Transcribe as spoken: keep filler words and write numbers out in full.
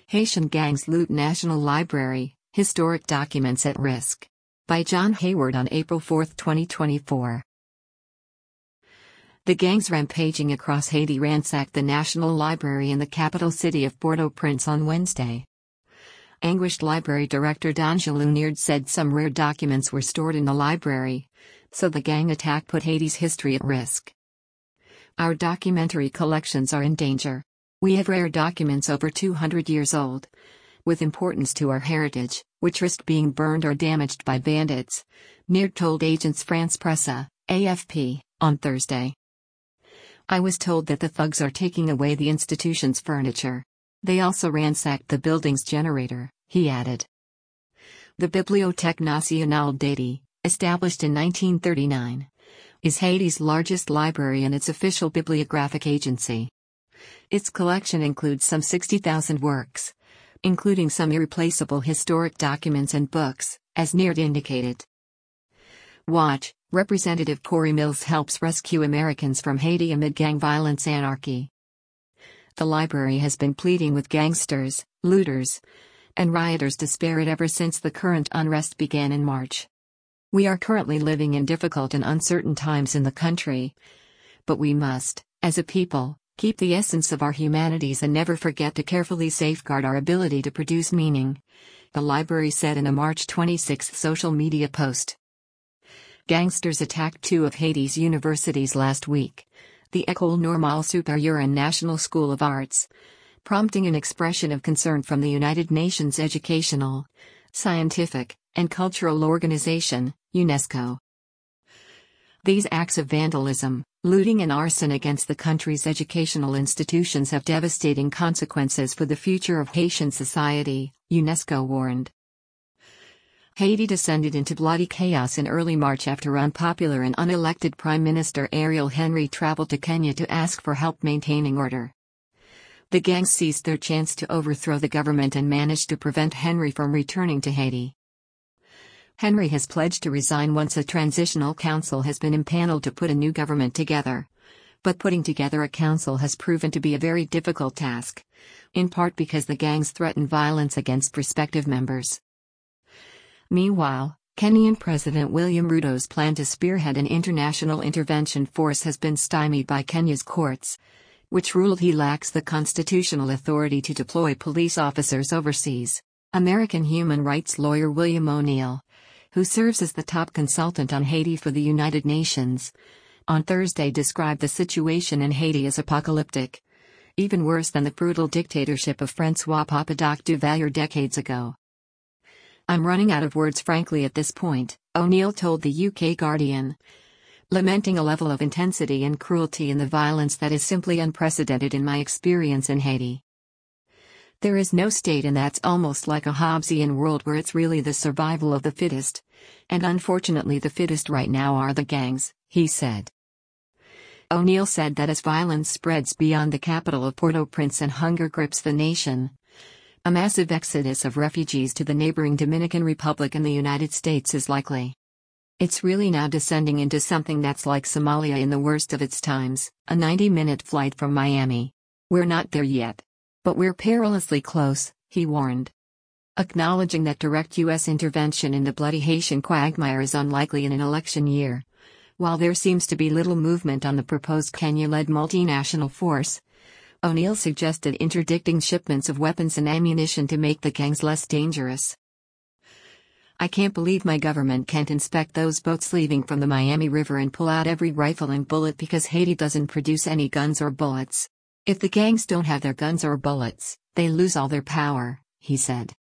Haitian gangs loot National Library, historic documents at risk. By John Hayward on April fourth, twenty twenty-four. The gangs rampaging across Haiti ransacked the National Library in the capital city of Port-au-Prince on Wednesday. Anguished library director D'Angelo Niard said some rare documents were stored in the library, so the gang attack put Haiti's history at risk. Our documentary collections are in danger. We have rare documents over two hundred years old, with importance to our heritage, which risk being burned or damaged by bandits, Niard told Agence France-Presse, A F P, on Thursday. I was told that the thugs are taking away the institution's furniture. They also ransacked the building's generator, he added. The Bibliothèque Nationale d'Haïti, established in nineteen thirty-nine, is Haiti's largest library and its official bibliographic agency. Its collection includes some sixty thousand works, including some irreplaceable historic documents and books, as Niard indicated. Watch, Representative Corey Mills helps rescue Americans from Haiti amid gang violence anarchy. The library has been pleading with gangsters, looters, and rioters to spare it ever since the current unrest began in March. We are currently living in difficult and uncertain times in the country, but we must, as a people, keep the essence of our humanities and never forget to carefully safeguard our ability to produce meaning, the library said in a March twenty-sixth social media post. Gangsters attacked two of Haiti's universities last week, the École Normale Supérieure and National School of Arts, prompting an expression of concern from the United Nations Educational, Scientific, and Cultural Organization, UNESCO. These acts of vandalism, looting and arson against the country's educational institutions have devastating consequences for the future of Haitian society, UNESCO warned. Haiti descended into bloody chaos in early March after unpopular and unelected Prime Minister Ariel Henry traveled to Kenya to ask for help maintaining order. The gangs seized their chance to overthrow the government and managed to prevent Henry from returning to Haiti. Henry has pledged to resign once a transitional council has been impaneled to put a new government together. But putting together a council has proven to be a very difficult task, in part because the gangs threaten violence against prospective members. Meanwhile, Kenyan President William Ruto's plan to spearhead an international intervention force has been stymied by Kenya's courts, which ruled he lacks the constitutional authority to deploy police officers overseas. American human rights lawyer William O'Neill, who serves as the top consultant on Haiti for the United Nations, on Thursday described the situation in Haiti as apocalyptic, even worse than the brutal dictatorship of François Papadoc Duvalier decades ago. I'm running out of words frankly at this point, O'Neill told the U K Guardian, lamenting a level of intensity and cruelty in the violence that is simply unprecedented in my experience in Haiti. There is no state, and that's almost like a Hobbesian world where it's really the survival of the fittest, and unfortunately the fittest right now are the gangs, he said. O'Neill said that as violence spreads beyond the capital of Port-au-Prince and hunger grips the nation, a massive exodus of refugees to the neighboring Dominican Republic and the United States is likely. It's really now descending into something that's like Somalia in the worst of its times, a ninety-minute flight from Miami. We're not there yet. But we're perilously close, he warned. Acknowledging that direct U S intervention in the bloody Haitian quagmire is unlikely in an election year, while there seems to be little movement on the proposed Kenya-led multinational force, O'Neill suggested interdicting shipments of weapons and ammunition to make the gangs less dangerous. I can't believe my government can't inspect those boats leaving from the Miami River and pull out every rifle and bullet because Haiti doesn't produce any guns or bullets. If the gangs don't have their guns or bullets, they lose all their power, he said.